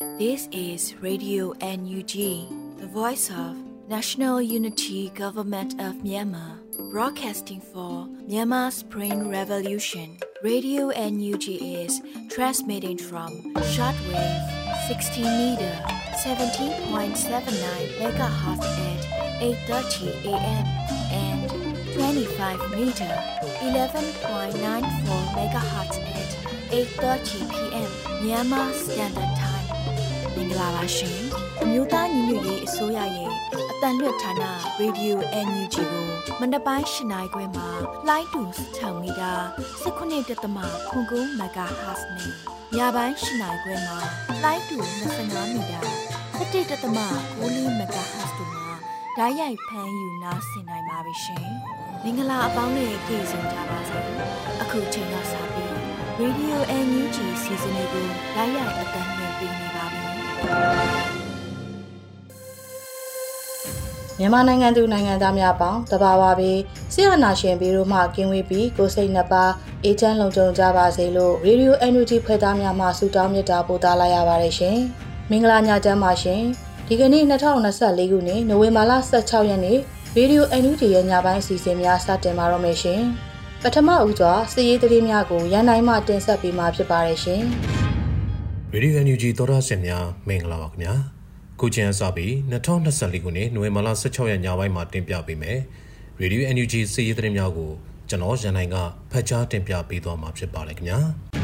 This is Radio NUG, the voice of National Unity Government of Myanmar, broadcasting for Myanmar's Spring Revolution. Radio NUG is transmitting from shortwave 16 meter, 17.79 megahertz at 8:30 a.m. and 25 meter, 11.94 megahertz at 8:30 p.m. Myanmar Standard Time. မင်္ဂလာပါရှင်အမျိုးသားညီညွတ်ရေးအစိုးရရဲ့အတန်လွတ်ဌာန Radio NUG ကိုမနက်ပိုင်း၈နာရီခွဲမှာလိုင်းတူ6မီတာ19.9 MHz နဲ့ညပိုင်း၈နာရီခွဲမှာလိုင်းတူ25မီတာ17.9 MHz တို့မှာဓာတ်ရိုက်ဖမ်းယူနားဆင်နိုင်ပါပြီရှင်မင်္ဂလာအပေါင်းနဲ့ကြိုဆိုကြပါစို့အခုချိန်ကစပြီး Radio NUG စီစဉ်လေးကိုဓာတ်ရိုက်အတန်လွှင့်ပေးနေပါပြီမြန်မာနိုင်ငံသူနိုင်ငံသားများပေါင်းတဘာဝပြီးဆရာနာရှင်ပြီးတို့မှကင်းဝေးပြီးကိုစိတ်နှစ်ပါးအေးချမ်းလုံခြုံကြပါစေလို့ Radio NUG ဖွဲ့သားများမှဆုတောင်းမေတ္တာပို့သလိုက်ရပါတယ်ရှင်။မင်္ဂလာညချမ်းပါရှင်။ဒီကနေ့2024ခုနှစ်နိုဝင်ဘာလ16ရက်နေ့ Radio NUG ရဲ့ညပိုင်းအစီအစဉ်များစတင်ပါတော့မယ်ရှင်။ပထမဦးစွာစစ်ရေးသတင်းများကိုရန်တိုင်းမှတင်ဆက်ပေးမှာဖြစ်ပါတယ်ရှင်။ Radio NUG သောတာရှင်များမင်္ဂလာပါခင်ဗျာခုချိန်အစပြီး2024ခုနှစ်နိုဝင်ဘာလ16ရက်ညပိုင်းမှာတင်ပြပေးမယ် Radio NUG စီးရီးသတင်းများကိုကျွန်တော်ရန်နိုင်ကဖတ်ကြားတင်ပြပေးသွားမှာဖြစ်ပါတယ်ခင်ဗျာ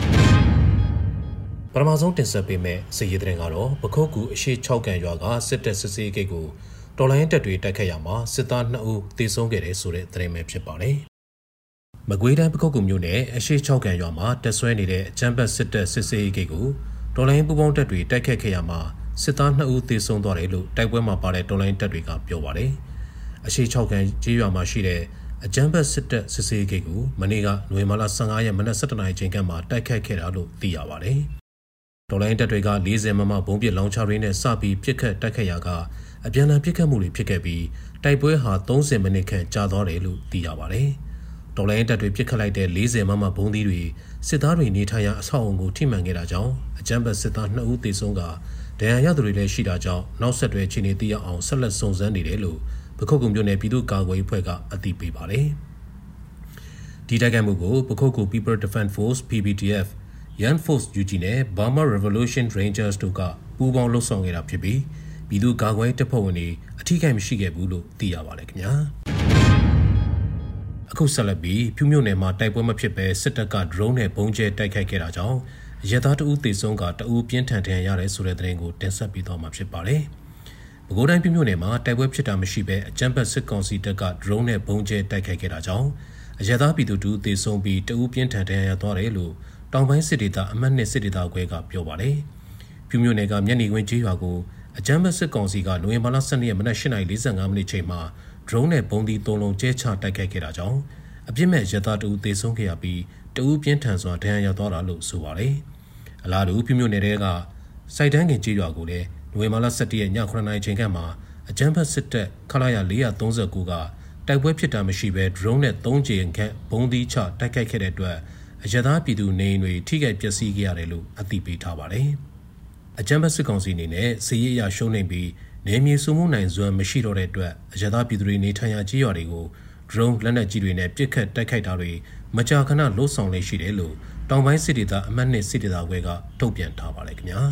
ပထမဆုံးတင်ဆက်ပေးမယ်စီးရီးသတင်းကတော့ပခုတ်ကူအရှိ6ကန်ရွာကစစ်တပ်စစ်ဆေးဂိတ်ကိုတော်လိုင်းတပ်တွေတိုက်ခတ်ရမှာစစ်သား2ဦးသေဆုံးခဲ့တယ်ဆိုတဲ့သတင်းပဲဖြစ်ပါတယ်မကွေးတိုင်းပခုတ်ကူမြို့နယ်အရှိ6ကန်ရွာမှာတပ်ဆွဲနေတဲ့အကြမ်းဖက်စစ်တပ်စစ်ဆေးဂိတ်ကိုတော်လိုင်းပူပေါင်းတပ်တွေတိုက်ခတ်ခဲ့ရမှာစစ်သား2ဦးသေဆုံးသွားတယ်လို့တိုက်ပွဲမှာပါတဲ့တော်လိုင်းတပ်တွေကပြောပါတယ်။အရှိ6ခန်းကျေးရွာမှာရှိတဲ့အကြမ်းဖက်စစ်တပ်စစ်ဆေးဂိတ်ကိုမနေ့ကနိုဝင်ဘာလ15ရက်မနက်7:00နာရီချိန်ကမှတိုက်ခတ်ခဲ့တာလို့သိရပါတယ်။တော်လိုင်းတပ်တွေက40မမဘုံပစ်လောင်ချတွေနဲ့စပြီးပစ်ခတ်တိုက်ခတ်ရာကအပြန်အလှန်ပစ်ခတ်မှုတွေဖြစ်ခဲ့ပြီးတိုက်ပွဲဟာ30မိနစ်ခန့်ကြာသွားတယ်လို့သိရပါတယ်။တော်လိုင်းတပ်တွေပစ်ခတ်လိုက်တဲ့40မမဘုံသီးတွေစစ်သားတွေနေထိုင်ရာအဆောက်အုံကိုထိမှန်ခဲ့တာကြောင့်အကြမ်းဖက်စစ်သား2ဦးသေဆုံးကဒဏ်ရာရသူတွေလည်းရှိတာကြောင့်နောက်ဆက်တွဲအခြေအနေသိရအောင်ဆက်လက်စုံစမ်းနေတယ်လို့ပခုတ်ကူမြို့နယ်ပြည်သူ့ကာကွယ်ရေးအဖွဲ့ကအသိပေးပါတယ်။ဒီတိုက်ခိုက်မှုကိုပခုတ်ကူ People Defense Force PPDF, Young Force UG နဲ့ Burma Revolution Rangers တို့ကပူးပေါင်းလှုပ်ဆောင်ခဲ့တာဖြစ်ပြီးပြည်သူ့ကာကွယ်ရေးတပ်ဖွဲ့ဝင်တွေအထိကိမရှိခဲ့ဘူးလို့သိရပါတယ်ခင်ဗျာ။အခုဆက်လက်ပြီးဖြူမြို့နယ်မှာတိုက်ပွဲမဖြစ်ဘဲစစ်တပ်က drone နဲ့ဘုံကျဲတိုက်ခိုက်ခဲ့တာကြောင့်ရဲသားတဦးသေဆုံးကတဦးပြင်းထန်ဒဏ်ရာရတယ်ဆိုတဲ့သတင်းကိုတင်ဆက်ပေးသွားမှာဖြစ်ပါတယ်။ပဲခူးတိုင်းပြည်မြို့နယ်မှာတိုက်ပွဲဖြစ်တာမရှိဘဲအကြမ်းဖက်စစ်ကောင်စီတပ်က drone နဲ့ဘုံကျဲတိုက်ခိုက်ခဲ့တာကြောင့်ရဲသားပြည်သူတဦးသေဆုံးပြီးတဦးပြင်းထန်ဒဏ်ရာရသွားတယ်လို့တောင်ပိုင်းစစ်ဒေသအမှတ်2စစ်ဒေသခွဲကပြောပါတယ်။ပြည်မြို့နယ်ကမျက်နှာကွင်းကျေးရွာကိုအကြမ်းဖက်စစ်ကောင်စီကနိုဝင်ဘာလ12ရက်မနက်8:45မိနစ်ချိန်မှာ drone နဲ့ဘုံသီး3လုံးကျဲချတိုက်ခိုက်ခဲ့တာကြောင့်အပြစ်မဲ့ရဲသားတဦးသေဆုံးခဲ့ရပြီးတဦးပြင်းထန်စွာဒဏ်ရာရသွားတာလို့ဆိုပါတယ်။အလားတူပြည်မြို့နယ်တွေကစိုက်တန်းကင်ကျေးရွာကိုလည်းနိုဝင်ဘာလ17ရက်ည9:00နာရီချိန်ခန့်မှာအကြမ်းဖက်စစ်တပ်ခလာရ439ကတိုက်ပွဲဖြစ်တာမရှိဘဲ drone နဲ့3ကြိမ်ခန့်ဘုံသီးချတိုက်ခိုက်ခဲ့တဲ့အတွက်အရသာပြည်သူနေအိမ်တွေထိခိုက်ပျက်စီးခဲ့ရတယ်လို့အသိပေးထားပါတယ်။အကြမ်းဖက်စစ်ကောင်စီအနေနဲ့စစ်ရေးအရရှုံးနိမ့်ပြီးနေမြေစုမှုနိုင်စွမ်းမရှိတော့တဲ့အတွက်အရသာပြည်သူတွေနေထိုင်ရာကျေးရွာတွေကို drone လက်နက်ကြီးတွေနဲ့ပစ်ခတ်တိုက်ခိုက်တာတွေမကြာခဏလှုပ်ဆောင်နေရှိတယ်လို့တောင်ပိုင်းစစ်ဒေသအမှတ်2စစ်ဒေသခွဲကထုတ်ပြန်ထားပါတယ်ခင်ဗျာ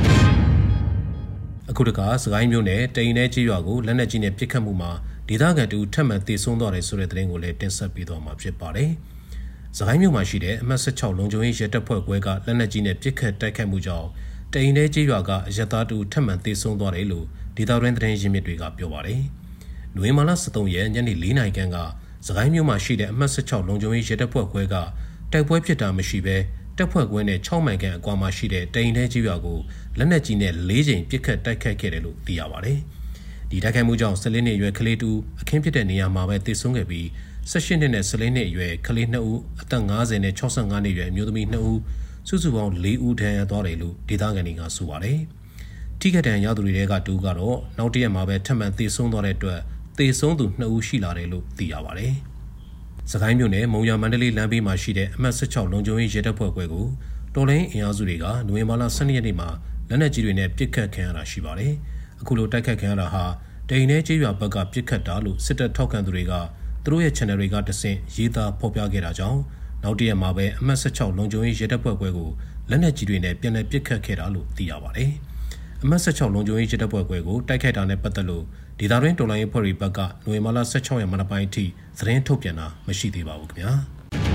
အခုတခါစကိုင်းမြို့နယ်တိန်နယ်ကျေးရွာကိုလက်နက်ကြီးနဲ့ပစ်ခတ်မှုမှာဒေသခံတူထပ်မံသေဆုံးသွားတယ်ဆိုတဲ့သတင်းကိုလည်းတင်ဆက်ပေးသွားမှာဖြစ်ပါတယ်စကိုင်းမြို့မှာရှိတဲ့အမှတ်16လုံခြုံရေးရဲတပ်ဖွဲ့ခွဲကလက်နက်ကြီးနဲ့ပစ်ခတ်တိုက်ခိုက်မှုကြောင့်တိန်နယ်ကျေးရွာကအရက်သားတူထပ်မံသေဆုံးသွားတယ်လို့ဒေသတွင်းသတင်းရင်းမြစ်တွေကပြောပါတယ်နိုဝင်ဘာလ23ရက်ညနေ4:00နာရီခန့်ကစကိုင်းမြို့မှာရှိတဲ့အမှတ်16လုံခြုံရေးရဲတပ်ဖွဲ့ခွဲကတိုက်ပွဲဖြစ်တာမရှိဘဲတပ်ဖွဲ့ခွဲနဲ့6မိုင်ခန့်အကွာမှာရှိတဲ့တိန်ထဲကြီးရွာကိုလက်နက်ကြီးနဲ့4ကြိမ်ပစ်ခတ်တိုက်ခိုက်ခဲ့တယ်လို့သိရပါတယ်။ဒီတိုက်ခိုက်မှုကြောင့်14နှစ်အရွယ်ကလေးတူအခင်းဖြစ်တဲ့နေရာမှာပဲသေဆုံးခဲ့ပြီး18နှစ်နဲ့14နှစ်အရွယ်ကလေး2ဦးအသက်50နဲ့65နှစ်အရွယ်အမျိုးသမီး2ဦးစုစုပေါင်း4ဦးဒဏ်ရာသွားတယ်လို့ဒေသခံတွေကဆိုပါတယ်။ထိခိုက်ဒဏ်ရာရသူတွေထဲက2ဦးကတော့နောက်တရက်မှာပဲထပ်မံသေဆုံးသွားတဲ့အတွက်သေဆုံးသူ2ဦးရှိလာတယ်လို့သိရပါတယ်။စကိုင်းမြို့နယ်မုံရမန္တလေးလမ်းဘေးမှာရှိတဲ့အမှတ်16လုံခြုံရေးရဲတပ်ဖွဲ့ခွဲကိုတော်လိုင်းအင်အားစုတွေကနိုဝင်ဘာလ12ရက်နေ့မှာလလက်နက်ကြီးတွေနဲ့ပစ်ခတ်ခံရတာရှိပါတယ်။အခုလိုတိုက်ခတ်ခံရတာဟာတိန်နဲ့ကြေးရွာဘက်ကပစ်ခတ်တာလို့စစ်တပ်ထောက်ခံသူတွေကသူတို့ရဲ့ channel တွေကတဆင့်ရေးသားဖော်ပြခဲ့တာကြောင့်နောက်တရက်မှာပဲအမှတ်16လုံခြုံရေးရဲတပ်ဖွဲ့ခွဲကိုလက်နက်ကြီးတွေနဲ့ပြန်လည်ပစ်ခတ်ခဲ့တာလို့သိရပါတယ်။အမှတ်16လုံခြုံရေးရဲတပ်ဖွဲ့ခွဲကိုတိုက်ခိုက်တာနဲ့ပတ်သက်လို့ဒေသတွင်းတော်လှန်ရေးဖွဲ့တွေဘက်ကနိုဝင်ဘာလ16ရက်မနက်ပိုင်းအထိသတင်းထုတ်ပြန်တာမရှိသေးပါဘူးခင်ဗျာ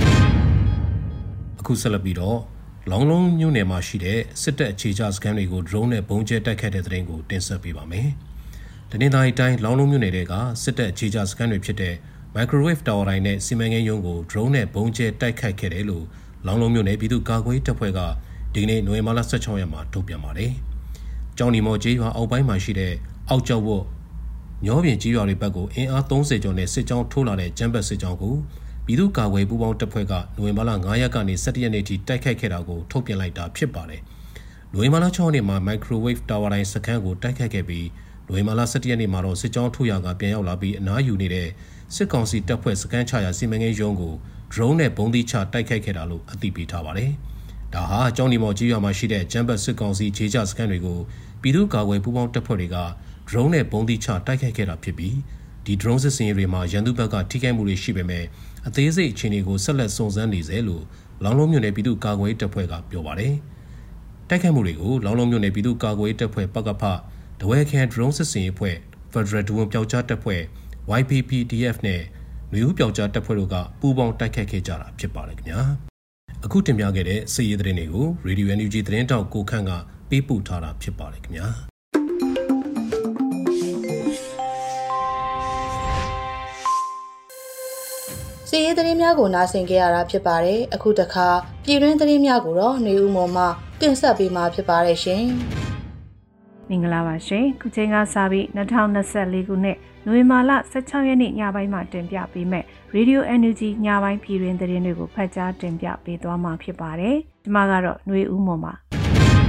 ။အခုဆက်လက်ပြီးတော့လောင်းလုံးမြို့နယ်မှာရှိတဲ့စစ်တပ်အခြေချစခန်းတွေကို drone နဲ့ပုံကျဲတိုက်ခတ်တဲ့သတင်းကိုတင်ဆက်ပေးပါမယ်။တနင်္သာရီတိုင်းလောင်းလုံးမြို့နယ်ကစစ်တပ်အခြေချစခန်းတွေဖြစ်တဲ့ microwave tower တိုင်းနဲ့စီမံကိန်းရုံးကို drone နဲ့ပုံကျဲတိုက်ခိုက်ခဲ့တယ်လို့လောင်းလုံးမြို့နယ်ပြည်သူ့ကာကွယ်တပ်ဖွဲ့ကဒီနေ့နိုဝင်ဘာလ16ရက်မှာထုတ်ပြန်ပါတယ်။ကျောင်းနီမော်ကျေးရွာအောက်ပိုင်းမှာရှိတဲ့အောက်ကျောက်ဝတ်ညောပြင်ကျေးရွာတွေဘက်ကိုအင်အား30ကျော်နဲ့စစ်ကြောင်းထိုးလာတဲ့ကျန်းပတ်စစ်ကြောင်းကိုပြည်သူ့ကာကွယ်ပူးပေါင်းတပ်ဖွဲ့ကနိုဝင်ဘာလ9ရက်ကနေ17ရက်နေ့ထိတိုက်ခိုက်ခဲ့တာကိုထုတ်ပြန်လိုက်တာဖြစ်ပါတယ်။နိုဝင်ဘာလ6ရက်နေ့မှာ microwave tower တိုင်းစခန်းကိုတိုက်ခိုက်ခဲ့ပြီးနိုဝင်ဘာလ17ရက်နေ့မှာတော့စစ်ကြောင်းထိုးရာကပြန်ရောက်လာပြီးအနားယူနေတဲ့စစ်ကောင်စီတပ်ဖွဲ့စခန်းချရာစီမံကိန်းရုံးကို drone နဲ့ပုံသီးချတိုက်ခိုက်ခဲ့တာလို့အသိပေးထားပါတယ်။ဒါဟာကျောင်းနီမော်ကြီးရွာမှာရှိတဲ့ကျန်းပတ်စစ်ကောင်စီခြေချစခန်းတွေကိုပြည်သူ့ကာကွယ်ပူးပေါင်းတပ်ဖွဲ့တွေက drone နဲ့ပုံသီးချတိုက်ခိုက်ခဲ့တာဖြစ်ပြီးဒီ drone စစ်စင်ရေးတွေမှာရန်သူဘက်ကထိခိုက်မှုတွေရှိပေမဲ့အသေးစိတ်အခြေအနေကိုဆက်လက်စုံစမ်းနေစေလို့လောင်းလုံးမြို့နယ်ပြည်သူ့ကာကွယ်တပ်ဖွဲ့ကပြောပါတယ်။တိုက်ခိုက်မှုတွေကိုလောင်းလုံးမြို့နယ်ပြည်သူ့ကာကွယ်တပ်ဖွဲ့ပကဖဒဝဲခန် drone စစ်စင်ရေးအဖွဲ့ Federal ဒဝန်ပျောက်ကြားတပ်ဖွဲ့ YPPDF နဲ့နယူးပျောက်ကြားတပ်ဖွဲ့တို့ကပူးပေါင်းတိုက်ခိုက်ခဲ့ကြတာဖြစ်ပါတယ်ခင်ဗျာ။အခုတင်ပြခဲ့တဲ့စစ်ရေးသတင်းတွေကို Radio NUG သတင်းတောက်ကိုခန့်ကပေးပို့ထားတာဖြစ်ပါတယ်ခင်ဗျာ။စီရေးသတင်းများကိုနားဆင်ကြရတာဖြစ်ပါတယ်။အခုတခါပြည်တွင်းသတင်းများကိုတော့နေဦးမော်မှတင်ဆက်ပေးမှာဖြစ်ပါတယ်ရှင်။မင်္ဂလာပါရှင်။ခုချိန်ကစပြီး2024ခုနှစ်နိုဝင်ဘာလ16ရက်နေ့ညပိုင်းမှာတင်ပြပေးမယ့် Radio NUG ညပိုင်းပြည်တွင်းသတင်းတွေကိုဖတ်ကြားတင်ပြပေးသွားမှာဖြစ်ပါတယ်။ဒီမှာကတော့ຫນွေဦးမော်ပါ။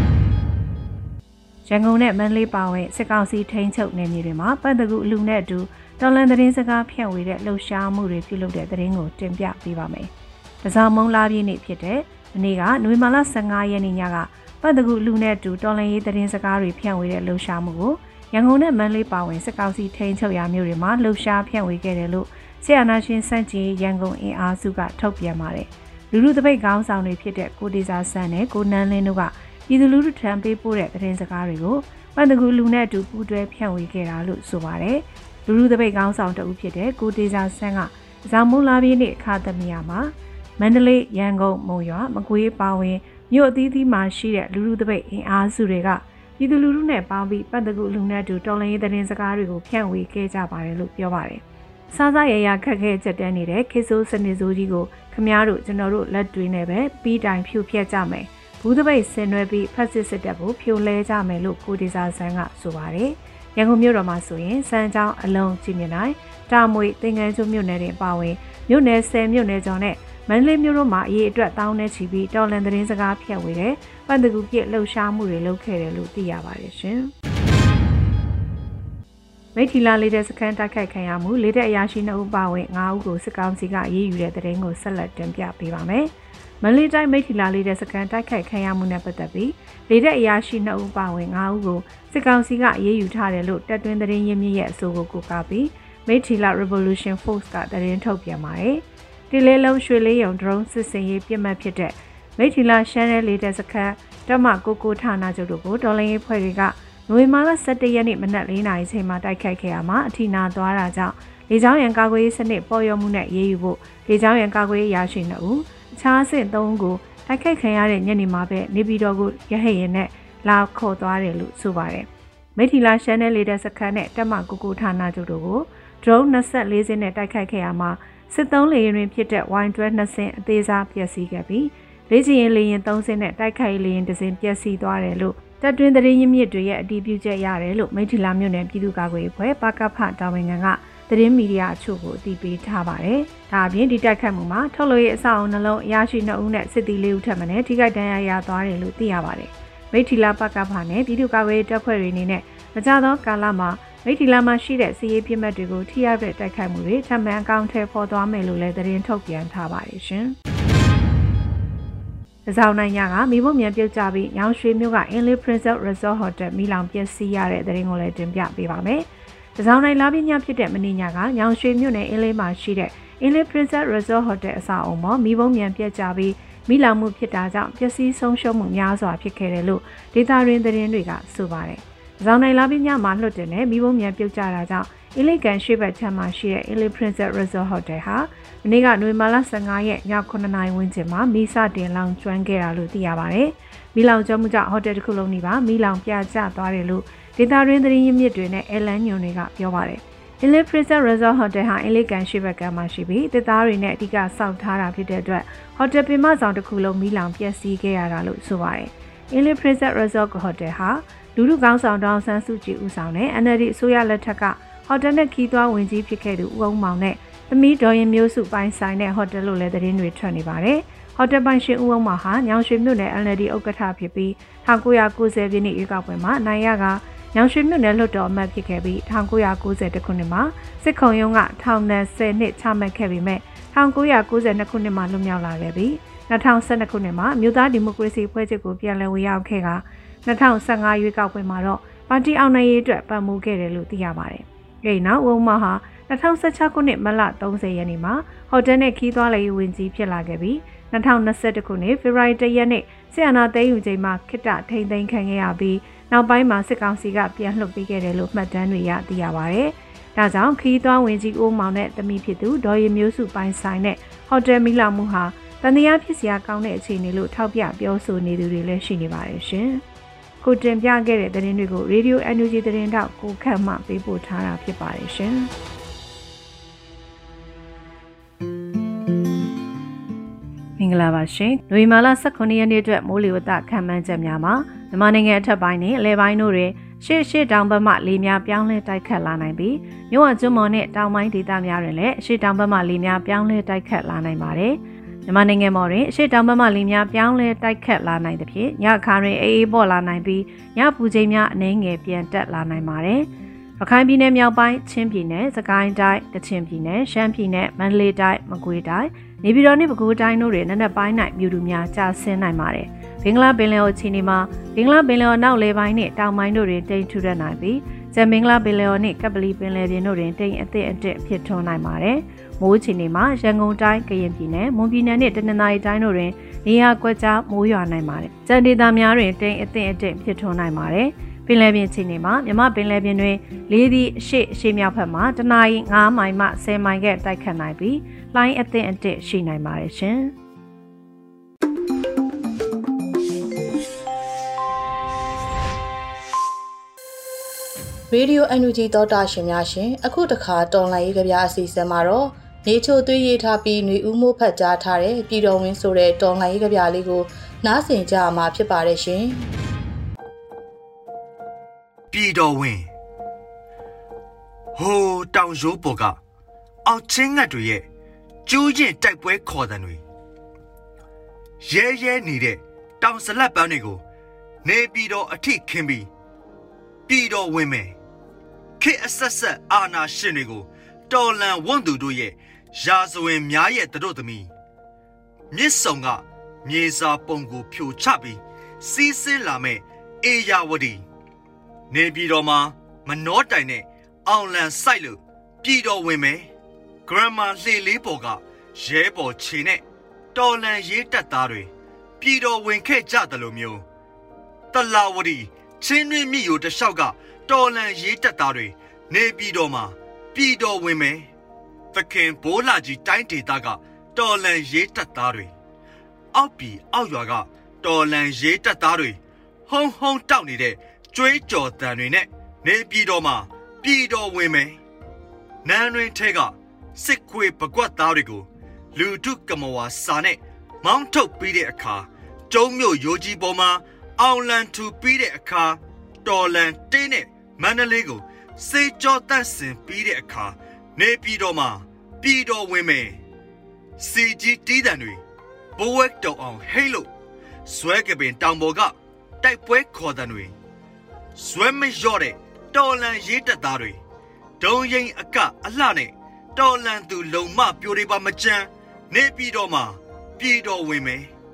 ရန်ကုန်နဲ့မန္တလေးပါဝင်စစ်ကောင်စီထိန်းချုပ်နယ်မြေတွေမှာပတ်သက်ကူအလူနဲ့အတူတော်လန်သတင်းစကားဖြန့်ဝေတဲ့လှုပ်ရှားမှုတွေပြုလုပ်တဲ့သတင်းကိုတင်ပြပေးပါမယ်။တစားမုံလာပြည့်နေ့ဖြစ်တဲ့ဒီနေ့ကနိုဝင်ဘာလ15ရက်နေ့ညကပတ်သက်ကူလူနဲ့အတူတော်လန်ရေးသတင်းစကားတွေဖြန့်ဝေတဲ့လှုပ်ရှားမှုကိုရန်ကုန်နဲ့မန္တလေးပါဝင်စစ်ကောင်စီထိန်းချုပ်ရာမြို့တွေမှာလှုပ်ရှားဖြန့်ဝေခဲ့တယ်လို့ဆီယနာရှင်စန့်ကျင်ရန်ကုန်အင်အားစုကထုတ်ပြန်ပါတယ်။လူလူတပိတ်ခေါင်းဆောင်တွေဖြစ်တဲ့ကိုတေစာဆန်းနဲ့ကိုနန်းလင်းတို့ကပြည်သူလူထုထံပေးပို့တဲ့သတင်းစကားတွေကိုပတ်သက်ကူလူနဲ့အတူပူးတွဲဖြန့်ဝေခဲ့တာလို့ဆိုပါတယ်။လူလူတပိတ်ခေါင်းဆောင်တဦးဖြစ်တဲ့ကိုတေစာဆန်းကဇောင်မုံလာပြည့်နေ့အခါသမယမှာမန္တလေးရန်ကုန်မုံရွာမကွေးပါဝင်မြို့အသီးသီးမှာရှိတဲ့လူလူတပိတ်အင်အားစုတွေကပြည်သူလူထုနဲ့ပေါင်းပြီးပတ်သက်ကူလူနဲ့အတူတော်လှန်ရေးသတင်းစကားတွေကိုဖြန့်ဝေခဲ့ကြပါတယ်လို့ပြောပါတယ်။စားစားရရခက်ခဲချက်တန်းနေတဲ့ခေဆိုးစနစ်စိုးကြီးကိုခမားတို့ကျွန်တော်တို့လက်တွေနဲ့ပဲပြီးတိုင်ဖြူဖြက်ကြမယ်။ဘူးတပိတ်ဆင်နွှဲပြီးဖက်စစ်စစ်တပ်ကိုဖြိုလဲကြမယ်လို့ကိုဒီစာဆန်းကဆိုပါတယ်။ရန်ကုန်မြို့တော်မှာဆိုရင်စမ်းချောင်းအလုံးကြည်မြင်တိုင်းတာမွေသင်္ကန်းကျွန်းမြို့နယ်တွေပါဝင်မြို့နယ်10မြို့နယ်ကျော်နဲ့မန္တလေးမြို့တို့မှာအရေးအတွက်တောင်းနဲ့ချီပြီးတော်လန်သတင်းစကားဖြန့်ဝေတဲ့ပတ်သက်ကူပြည့်လှုပ်ရှားမှုတွေလုပ်ခဲ့တယ်လို့သိရပါတယ်ရှင်။မိထီလာလေးတဲ့စခန်းတိုက်ခိုက်ခံရမှုလေးတဲ့အရာရှိ2ဦးပါဝင်5ဦးကိုစစ်ကောင်စီကရေးယူတဲ့သတင်းကိုဆက်လက်တင်ပြပေးပါမယ်။မန္တလေးတိုင်းမိထီလာလေးတဲ့စခန်းတိုက်ခိုက်ခံရမှုနဲ့ပတ်သက်ပြီးလေးတဲ့အရာရှိ2ဦးပါဝင်5ဦးကိုစစ်ကောင်စီကရေးယူထားတယ်လို့တပ်တွင်းသတင်းရင်းမြစ်ရဲ့အဆိုကိုကိုးကားပြီးမိထီလာ Revolution Force ကသတင်းထုတ်ပြန်ပါတယ်။ဒီလေးလုံးရွှေလေးရုံ drone စစ်စင်ရေးပြစ်မှတ်ဖြစ်တဲ့မိထီလာရှမ်းနယ်လေးတဲ့စခန်းတပ်မကိုဌာနချုပ်တို့ကိုတော်လှန်ရေးဖွဲ့တွေကနိုဝင်ဘာလ17ရက်နေ့မနက်4:00နာရီချိန်မှာတိုက်ခိုက်ခဲ့ရမှာအထီနာသွားတာကြောင့်လေကြောင်းရန်ကာကွယ်ရေးစနစ်ပေါ်ရောက်မှုနဲ့ရေးယူဖို့လေကြောင်းရန်ကာကွယ်ရေးရရှိ2ဦးအခြားအဆင့်3ဦးကိုတိုက်ခိုက်ခံရတဲ့ညနေမှာပဲနေပြည်တော်ကိုရဟတ်ရင်နဲ့လာခေါ်သွားတယ်လို့ဆိုပါတယ်မိထီလာရှမ်းနယ်လေးတဲ့စခန်းနဲ့တပ်မကိုဌာနချုပ်တို့ကို drone 24စင်းနဲ့တိုက်ခိုက်ခဲ့ရမှာစစ်သုံးလေယာဉ်တွင်ဖြစ်တဲ့ Y12 2စင်းအသေးစားပျက်စီးခဲ့ပြီးလေ့ကျင့်ရေးလေယာဉ်3စင်းနဲ့တိုက်ခိုက်လေယာဉ်1စင်းပျက်စီးသွားတယ်လို့တပ်တွင်းသတင်းရင်းမြစ်တွေရဲ့အတည်ပြုချက်ရတယ်လို့မိထီလာမြို့နယ်ပြည်သူ့ကာကွယ်ရေးအဖွဲ့ပကဖတာဝန်ခံကသတင်းမီဒီယာအချို့ကိုအတည်ပြုထားပါတယ်။ဒါအပြင်ဒီတိုက်ခိုက်မှုမှာထုတ်လို့ရေးအဆောက်အုံနှလုံးအရာရှိ2ဦးနဲ့စစ်သည်4ဦးထပ်မံထိခိုက်ဒဏ်ရာရသွားတယ်လို့သိရပါတယ်။မိထီလာပကဖနဲ့ပြည်သူ့ကာကွယ်ရေးတပ်ဖွဲ့တွေအနေနဲ့မကြသောကာလမှာမိထီလာမှာရှိတဲ့စီးရေးပြစ်မှတ်တွေကိုထိရောက်တဲ့တိုက်ခိုက်မှုတွေထပ်မံအကောင့်ထဲပေါ်သွားမယ်လို့လည်းသတင်းထုတ်ပြန်ထားပါတယ်ရှင်။တစောင်းနိုင်ညကမိဖို့မြန်ပြုတ်ကြပြီးညောင်ရွှေမြို့ကအင်းလေး Princess Resort Hotel မိလောင်ပျက်စီးရတဲ့သတင်းကိုလည်းတင်ပြပေးပါမယ်။တစောင်းနိုင်လာပြီးညဖြစ်တဲ့မနေ့ညကညောင်ရွှေမြို့နယ်အင်းလေးမှာရှိတဲ့အင်းလေး Princess Resort Hotel အဆောက်အအုံပေါ်မိဖို့မြန်ပြက်ကြပြီးမိလောင်မှုဖြစ်တာကြောင့်ပျက်စီးဆုံးရှုံးမှုများစွာဖြစ်ခဲ့တယ်လို့ဒေသတွင်းသတင်းတွေကဆိုပါတယ်။တစောင်းနိုင်လာပြီးညမှာလွှတ်တင်တဲ့မိဖို့မြန်ပြုတ်ကြတာကြောင့်အင်းလေးကန်ရွှေဘက်ချမ်းမှာရှိတဲ့အင်းလေး Princess Resort Hotel ဟာမနေ့ကနိုဝင်ဘာလ15ရက်ည9နာရီဝန်းကျင်မှာမီးစတင်လောင်ကျွမ်းခဲ့တာလို့သိရပါတယ်။မီးလောင်ကျွမ်းမှုကြောင့်ဟိုတယ်တစ်ခုလုံးနီးပါမီးလောင်ပြကျသွားတယ်လို့ဒေသတွင်းသတင်းရင်းမြစ်တွေနဲ့အဲလန်ညွန်တွေကပြောပါတယ်။ အင်းလေး Princess Resort Hotel ဟာအင်းလေးကန်ရွှေဘက်ကမ်းမှာရှိပြီးတစ်သားတွေနဲ့အဓိကစောင့်ထားတာဖြစ်တဲ့အတွက်ဟိုတယ်ပင်မဆောင်တစ်ခုလုံးမီးလောင်ပျက်စီးခဲ့ရတာလို့ဆိုပါတယ်။အင်းလေး Princess Resort Hotel ဟာလူလူကောင်းဆောင်တောင်ဆန်းစုကြည်ဦးဆောင်တဲ့ NLD အစိုးရလက်ထက်ကဟိုတယ်နဲ့ခီးသွွားဝင်ကြီးဖြစ်ခဲ့သူဦးအောင်မောင်နဲ့သမီးဒေါ်ရင်မျိုးစုပိုင်ဆိုင်တဲ့ဟိုတယ်လို့လည်းသတင်းတွေထွက်နေပါတယ်။ဟိုတယ်ပိုင်ရှင်ဦးအောင်မောင်ဟာညောင်ရွှေမြို့နယ် NLD ဥက္ကဋ္ဌဖြစ်ပြီး1990ပြည့်နှစ်ရွေးကောက်ပွဲမှာနိုင်ရကညောင်ရွှေမြို့နယ်လွှတ်တော်အမတ်ဖြစ်ခဲ့ပြီး1990ခုနှစ်မှာစစ်ခုံရုံးကထောင်ဒဏ်10နှစ်ချမှတ်ခဲ့ပြီးမဲ့1992ခုနှစ်မှာလွတ်မြောက်လာခဲ့ပြီး2012ခုနှစ်မှာမြို့သားဒီမိုကရေစီဖွဲ့ချုပ်ကိုပြန်လည်ဝင်ရောက်ခဲ့က2015ရွေးကောက်ပွဲမှာတော့ပါတီအောင်နိုင်ရေးအတွက်ပံ့ပိုးခဲ့တယ်လို့သိရပါတယ်။အဲဒီနောက်ဦးမဟာ2016ခုနှစ်မလ30ရက်နေ့မှာဟိုတယ်နဲ့ခီးသွွားလေဝင်ကြီးဖြစ်လာခဲ့ပြီး2021ခုနှစ်ဖေဖော်ဝါရီ1ရက်နေ့ဆီယနာသိန်းယူချိန်မှာခိတ္တထိန်သိမ်းခံခဲ့ရပြီးနောက်ပိုင်းမှာစစ်ကောင်စီကပြန်လှုပ်ပေးခဲ့တယ်လို့မှတ်တမ်းတွေရသိရပါတယ်။ဒါကြောင့်ခီးသွွားဝင်ကြီးဦးမောင်နဲ့တမိဖြစ်သူဒေါ်ရီမျိုးစုပိုင်ဆိုင်တဲ့ဟိုတယ်မီလာမှုဟာတန်တရားဖြစ်စရာကောင်းတဲ့အခြေအနေလို့ထောက်ပြပြောဆိုနေသူတွေလည်းရှိနေပါတယ်ရှင်။ကိုတင်ပြခဲ့တဲ့သတင်းတွေကို Radio NUG သတင်းတောက်ကိုခန့်မှပေးပို့ထားတာဖြစ်ပါတယ်ရှင်။မင်္ဂလာပါရှင်။နိုဝင်ဘာလ18ရက်နေ့အတွက်မိုးလေဝသခန့်မှန်းချက်များမှာမြန်မာနိုင်ငံအထက်ပိုင်းနဲ့အလယ်ပိုင်းတို့တွင်ရှေ့တောင်ဘက်မှလေများပြောင်းလဲတိုက်ခတ်လာနိုင်ပြီးမြို့ဝကျွန်းပေါ်နဲ့တောင်ပိုင်းဒေသများတွင်လည်းရှေ့တောင်ဘက်မှလေများပြောင်းလဲတိုက်ခတ်လာနိုင်ပါတယ်။မြန်မာနိုင်ငံပေါ်တွင်ရှေ့တောင်ဘက်မှလေများပြောင်းလဲတိုက်ခတ်လာနိုင်သဖြင့်ညအခါတွင်အေးပေါ်လာနိုင်ပြီးညပူချိန်များအနည်းငယ်ပြန်တက်လာနိုင်ပါတယ်။ရခိုင်ပြည်နယ်မြောက်ပိုင်းချင်းပြည်နယ်စကိုင်းတိုင်းကချင်ပြည်နယ်ရှမ်းပြည်နယ်မန္တလေးတိုင်းမကွေးတိုင်းနေပြည်တော်နှင့်ပဲခူးတိုင်းတို့တွင်နက်နက်ပိုင်း၌မြို့သူများကျဆင်းနိုင်ပါတယ်။ဘင်္ဂလားပင်လယ်အော်ခြေနေမှာဘင်္ဂလားပင်လယ်အော်နောက်လေပိုင်းနှင့်တောင်ပိုင်းတို့တွင်တိမ်ထူထပ်နိုင်ပြီးကျန်ဘင်္ဂလားပင်လယ်အော်နှင့်ကပလီပင်လယ်ပြင်တို့တွင်တိမ်အသစ်ဖြစ်ထွန်းနိုင်ပါတယ်။မိုးခြေနေမှာရန်ကုန်တိုင်းကရင်ပြည်နယ်မွန်ပြည်နယ်နှင့်တနင်္သာရီတိုင်းတို့တွင်နေရာကွက်ကြားမိုးရွာနိုင်ပါတယ်။ကျန်ဒေသများတွင်တိမ်အသစ်ဖြစ်ထွန်းနိုင်ပါတယ်။ပင်လယ်ပြင်ခြေနေမှာမြမပင်လယ်ပြင်တွင်လေသည့်အရှေ့မြောက်ဘက်မှတနအီ9မိုင်မှ10မိုင်ကတိုက်ခတ်နိုင်ပြီးလှိုင်းအသင့်ရှိနိုင်ပါတယ်ရှင်။ Radio NUG သောတာရှင်များရှင်အခုတခါတော်လိုင်းရေးကြပြအစီအစဉ်မှာတော့နေချိုသွေးရေးထားပြီးຫນွေဦးမိုးဖတ်ကြားထားတဲ့ပြည်တော်ဝင်ဆိုတဲ့တော်လိုင်းရေးကြပြလေးကိုနားဆင်ကြရမှာဖြစ်ပါတယ်ရှင်ပြည်တော်ဝင်ဟိုတောင်ရိုးပေါ်ကအောက်ချင်းငတ်တွေရဲ့ကျူးရင်တိုက်ပွဲခေါ်တဲ့တွေရဲနေတဲ့တောင်စလက်ပန်းတွေကိုနေပြည်တော်အထိခင်းပြီးပြည်တော်ဝင်မယ်ခေအဆက်အာနာရှင်တွေကိုတော်လန်ဝွန့်သူတို့ရဲ့ရာဇဝင်များရဲ့တို့သမီးမြစ်ဆုံကမြေစာပုံကိုဖြိုချပြီးစီးဆင်းလာမဲ့အေယာဝတီနေပြည်တော်မှာမနှောတိုင်နဲ့အောင်လန်ဆိုင်လို့ပြည်တော်ဝင်မယ်ဂရမာလှေလေးပေါ်ကရဲပေါ်ခြေနဲ့တော်လန်ရေးတက်သားတွေပြည်တော်ဝင်ခဲ့ကြတယ်လို့မျိုးတလာဝတီချင်းတွင်းမြစ်ရိုးတစ်လျှောက်ကတော်လန်ရေးတက်သားတွေနေပြည်တော်မှာပြည်တော်ဝင်မယ်သခင်ဘိုးလာကြီးတိုင်းဒေသကတော်လန်ရေးတက်သားတွေအောက်ပြည်အောက်ရွာကတော်လန်ရေးတက်သားတွေဟုံတောက်နေတဲ့ကျွေးကြော်တန်တွေနဲ့နေပြည်တော်မှာပြည်တော်ဝင်မယ်နန်းတွင်ထဲကစစ်ခွေပကွက်သားတွေကိုလူထုကမဝါစာနဲ့မောင်းထုတ်ပြီးတဲ့အခါကျုံမြို့ရိုးကြီးပေါ်မှာအောင်လန်ထူပြီးတဲ့အခါတော်လန်တင်းနဲ့မန္တလေးကိုစေကြောတန့်စင်ပြီးတဲ့အခါနေပြည်တော်မှာပြည်တော်ဝင်မယ်စီကြီးတီးတန်တွေဘဝက်တောင်အောင်ဟိတ်လို့ဇွဲကပင်တောင်ပေါ်ကတိုက်ပွဲခေါ်တန်တွေဇွဲမလျော့တဲ့တော်လန်ရေးတက်သားတွေဒုံရင်အကအလှနဲ့တော်လန်သူလုံမပြိုတွေပါမကြမ်းနေပြည်တော်မှာပြည်တော်ဝင်မယ်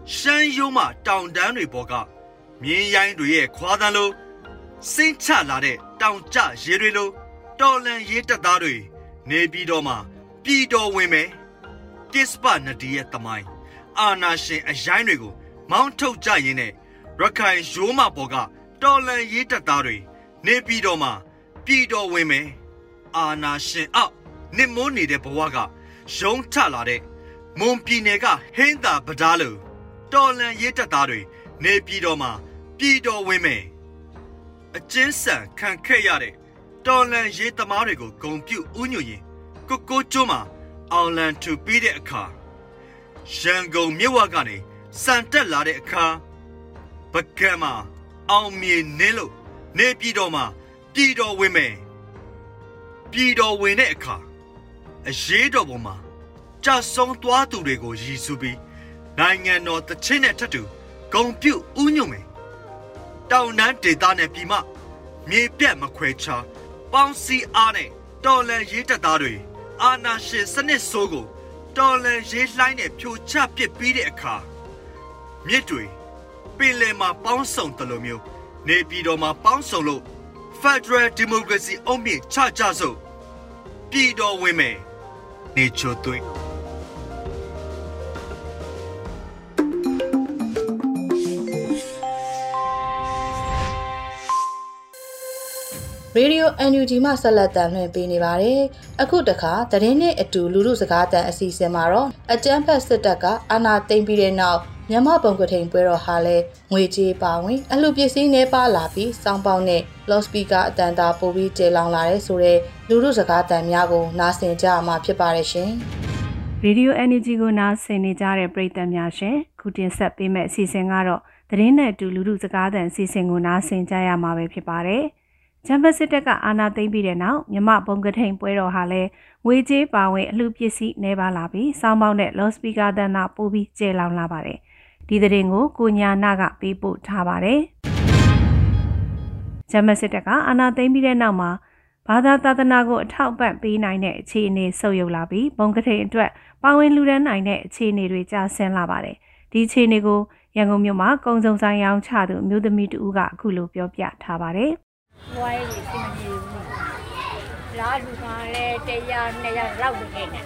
ရှမ်းရုံးမှတောင်တန်းတွေပေါ်ကမြင်းရိုင်းတွေရဲ့ခွာသံလိုစိမ့်ချလာတဲ့တောင်ကျရေတွေလိုတော်လန်ရေးတပ်သားတွေနေပြည်တော်မှာပြည်တော်ဝင်မယ်ကစ္စပနဒီရဲ့တမိုင်းအာနာရှင်အရိုင်းတွေကိုမောင်းထုတ်ကြရင်းနဲ့ရခိုင်ရိုးမပေါ်ကတော်လန်ရေးတပ်သားတွေနေပြည်တော်မှာပြည်တော်ဝင်မယ်အာနာရှင်အောက်နစ်မိုးနေတဲ့ဘဝကရုံးထလာတဲ့မွန်ပြည်နယ်ကဟင်းသာပဒါလိုတော်လန်ရေးတပ်သားတွေနေပြည်တော်မှာပြည်တော်ဝင်မယ်အကျဉ်းဆန်ခံခဲ့ရတဲ့တော်လန်ရေးသမားတွေကိုဂုဏ်ပြုဥညွတ်ရင်ကိုကျွန်းမှာအောင်လန်ထူပြီးတဲ့အခါရန်ကုန်မြို့ဝကနေစံတက်လာတဲ့အခါပကံမှာအောင်မြေနင်းလို့နေပြည်တော်မှာပြည်တော်ဝင်မယ်ပြည်တော်ဝင်တဲ့အခါအရေးတော်ပေါ်မှာကြာဆုံးသွားသူတွေကိုရည်စူးပြီးနိုင်ငံတော်တခြင်းနဲ့ထပ်တူဂုံပြုဥညွတ်မယ်တောင်တန်းဒေသနဲ့ပြည်မမြေပြတ်မခွဲခြားပေါင်းစည်းအားနဲ့တော်လန်ရေးတပ်သားတွေအာနာရှင်စနစ်ဆိုးကိုတော်လန်ရေးလှိုင်းနဲ့ဖြိုချပစ်ပြီးတဲ့အခါမြစ်တွေပင်လယ်မှာပေါင်းစုံတယ်လို့မျိုးနေပြည်တော်မှာပေါင်းစုံလို့ Federal Democracy အုံမြင့်ချကြစို့ပြည်တော်ဝင်မယ်နေချိုသွေးရေဒီယို NUG မှဆက်လက်တန်လှည့်ပေးနေပါတယ်။အခုတခါသတင်းနဲ့အတူလူလူစကားတန်အစီအစဉ်မှာတော့အကြမ်းဖက်စစ်တပ်ကအာဏာသိမ်းပြီးတဲ့နောက်မြန်မာဘုံကထိန်ပွဲတော်ဟာလည်းငွေကြေးပါဝင်အလှပစ္စည်းနဲ့ပါလာပြီးစောင်းပေါင်းနဲ့ loudspeaker အတန်တာပို့ပြီးကျေလောင်လာတဲ့ဆိုတဲ့လူလူစကားတန်များကိုနားဆင်ကြရမှာဖြစ်ပါတယ်ရှင်။ရေဒီယို NUG ကိုနားဆင်နေကြတဲ့ပရိသတ်များရှင်ခုတင်ဆက်ပေးမယ့်အစီအစဉ်ကတော့သတင်းနဲ့အတူလူလူစကားတန်အစီအစဉ်ကိုနားဆင်ကြရမှာပဲဖြစ်ပါတယ်။ဂျမ်ဘတ်စစ်တပ်ကအာဏာသိမ်းပြီးတဲ့နောက်မြမဘုံကထိန်ပွဲတော်ဟာလည်းငွေကြေးပါဝင်အလှပစ္စည်းနေပါလာပြီးစောင်းပေါင်းတဲ့ loudspeaker တန်တာပို့ပြီးကျေလောင်လာပါတယ်။ဒီသတင်းကိုကိုညာနာကပေးပို့ထားပါတယ်။ဂျမ်ဘတ်စစ်တပ်ကအာဏာသိမ်းပြီးတဲ့နောက်မှာဘာသာသာသနာကိုအထောက်ပံ့ပေးနိုင်တဲ့အခြေအနေဆုတ်ယုတ်လာပြီးဘုံကထိန်အတွက်ပါဝင်လူဒန်းနိုင်တဲ့အခြေအနေတွေကျဆင်းလာပါတယ်။ဒီအခြေအနေကိုရန်ကုန်မြို့မှာကုံစုံဆိုင်ရောင်းချသူအမျိုးသမီးတဦးကအခုလိုပြောပြထားပါတယ်။ဝိုင်းကြီးပြင်နေဘူးလာလူကလည်းတရားနဲ့ရောက်နေတယ်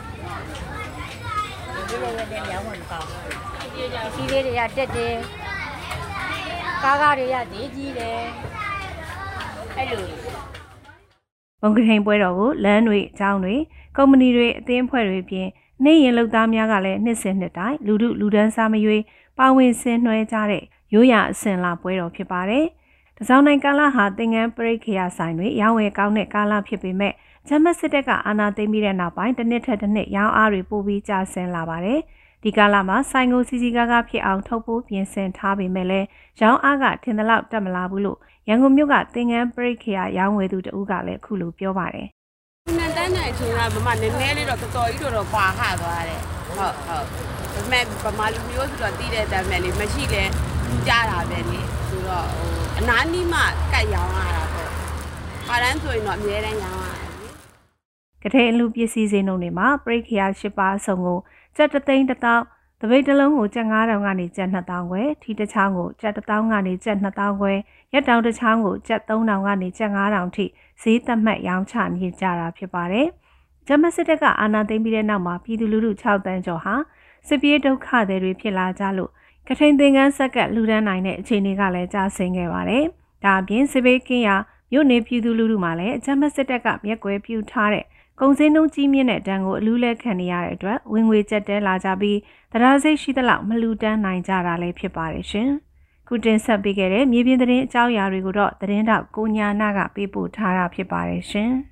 ဒီလိုပဲရောင်းဝင်ကောင်းဒီလေးတွေကတက်တယ်ကားတွေကဒေးကြီးတယ်အဲ့လိုဘုံကထိန်ပွဲတော်ကိုလမ်းတွေအကြောင်းတွေကုမ္ပဏီတွေအသင်းအဖွဲ့တွေပြင်နေရင်လုပ်သားများကလည်းနှစ်စဉ်နှစ်တိုင်းလူဒန်းစားမရွေးပါဝင်ဆင်နွှဲကြတဲ့ရိုးရာအစဉ်လာပွဲတော်ဖြစ်ပါတယ်တစောင်းတိုင်းကာလဟာသင်္ကန်းပရိခရာဆိုင်တွေရောင်းဝယ်ကောင်းတဲ့ကာလဖြစ်ပေမဲ့ဂျမတ်စစ်တပ်ကအာဏာသိမ်းပြီးတဲ့နောက်ပိုင်းတစ်နှစ်ထက်တစ်နှစ်ရောင်းအားတွေပိုပြီးကျဆင်းလာပါတယ်။ဒီကာလမှာဆိုင်ကိုစီစီကားကားဖြစ်အောင်ထုတ်ဖို့ပြင်ဆင်ထားပေမဲ့လည်းရောင်းအားကထင်သလောက်တက်မလာဘူးလို့ရန်ကုန်မြို့ကသင်္ကန်းပရိခရာရောင်းဝယ်သူတဦးကလည်းအခုလိုပြောပါတယ်။နှစ်တန်းနဲ့အချိန်ကဗမာနည်းနည်းလေးတော့တော်တော်ကြီးတော့ပါဟသွားတယ်။ဟုတ်။ဒါပေမဲ့ဗမာလူမျိုးဆိုတော့တီးတဲ့တမ်းမဲ့လေးမရှိလဲကြားတာပဲလေ။ဆိုတော့အနားနီးမှကတ်ရောင်းရတာပေါ့။အားရန်ဆိုရင်တော့အများတန်းရောင်းရတယ်။ကထဲအလူပစ္စည်းဈေးနှုန်းတွေမှာပရိခရာ၈ပါးအစုံကိုကျပ်3,000,000တပိတ်တစ်လုံးကိုကျပ်9,000ကနေကျပ်2,000ခွဲထီတစ်ချောင်းကိုကျပ်1,000ကနေကျပ်2,000ခွဲရက်တောင်တစ်ချောင်းကိုကျပ်3,000ကနေကျပ်9,000ထိဈေးသတ်မှတ်ရောင်းချနေကြတာဖြစ်ပါတယ်။ဂျမတ်စစ်တပ်ကအာဏာသိမ်းပြီးတဲ့နောက်မှာပြည်သူလူထု6တန်းကျော်ဟာစစ်ပြေးဒုက္ခသည်တွေဖြစ်လာကြလို့ကထိန်သင်္ကန်းဆက်ကလူဒန်းနိုင်တဲ့အခြေအနေကလည်းကျဆင်းခဲ့ပါတယ်။ဒါအပြင်စစ်ဘေးကင်းရာမြို့နယ်ပြည်သူလူထုမှာလည်းဂျမတ်စစ်တပ်ကမျက်ကွယ်ပြုထားတဲ့ကုန်စည်နှုန်းကြီးမြင့်တဲ့ဒဏ်ကိုအလူးလဲခံနေရတဲ့အတွက်ဝင်ငွေကျပ်တဲလာကြပြီးတရားစိတ်ရှိသလောက်မလူတန်းနိုင်ကြတာလည်းဖြစ်ပါတယ်ရှင်။ခုတင်ဆက်ပေးခဲ့တဲ့မြေပြင်သတင်းအကြောင်းအရာတွေကိုတော့သတင်းတောက်ကိုညာနာကပေးပို့ထားတာဖြစ်ပါတယ်ရှင်။